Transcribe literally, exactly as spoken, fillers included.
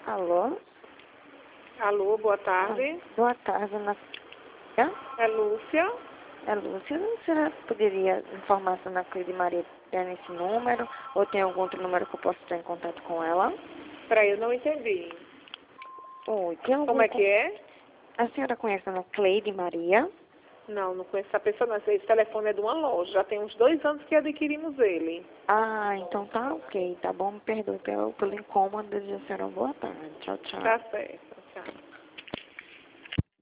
Alô? Alô, boa tarde. Ah, boa tarde, Ana. É Lúcia. É Lúcia. A senhora poderia informar se a Ana Cleide Maria tem nesse número ou tem algum outro número que eu possa estar em contato com ela? Peraí, eu não entendi. Oi, tem algum... Como é que é? A senhora conhece a Ana Cleide Maria? Não, não conheço essa pessoa não. Esse telefone é de uma loja. Já tem uns dois anos que adquirimos ele. Ah, então tá ok, tá bom. Me perdoe pelo, pelo incômodo. Desejo a senhora uma boa tarde. Tchau, tchau. Tá certo.